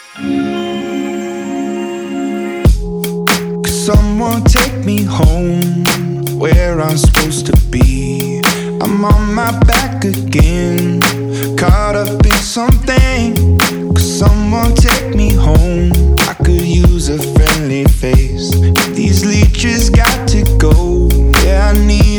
Could someone take me home where I'm supposed to be? I'm on my back again, caught up in something. Could someone take me home? I could use a friendly face. These leeches got to go. Yeah, I need